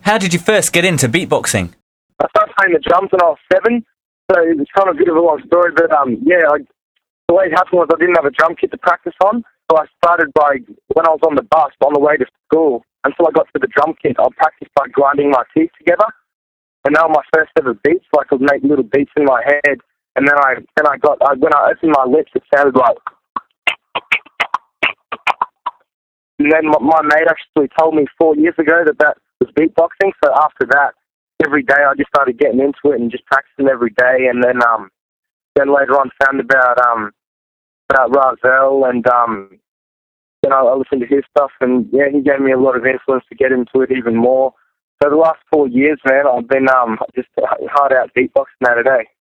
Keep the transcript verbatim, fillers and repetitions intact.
How did you first get into beatboxing? I started playing the drums when I was seven, so it's kind of a bit of a long story, but um, yeah, I, the way it happened was I didn't have a drum kit to practice on, so I started by, when I was on the bus on the way to school, until I got to the drum kit, I'd practice by grinding my teeth together, and now my first ever beats, so I could make little beats in my head, and then I, then I got, I, when I opened my lips, it sounded like, and then my, my mate actually told me four years ago that that was beatboxing, so after that, every day I just started getting into it and just practicing every day, and then um then later on found about um about Rahzel, and um you know, I listened to his stuff, and yeah, he gave me a lot of influence to get into it even more. So the last four years, man, I've been um just hard out beatboxing now today.